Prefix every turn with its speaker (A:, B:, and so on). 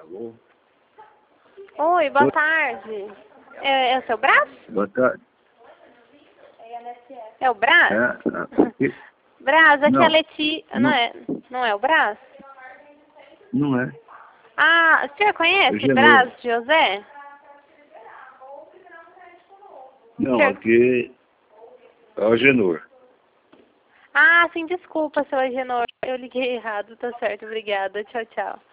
A: Alô?
B: Oi, boa tarde. É o seu Brás?
A: Boa tarde.
B: É o Brás?
A: É,
B: Brás, aqui
A: não,
B: é a Leti...
A: não,
B: Não é o Brás?
A: não é.
B: Ah, o senhor conhece
A: Hoje é
B: Brás
A: novo.
B: José?
A: Não,
B: Senhor...
A: aqui é o Genor.
B: Ah, sim, desculpa, seu Agenor. Eu liguei errado, tá certo, obrigada. Tchau, tchau.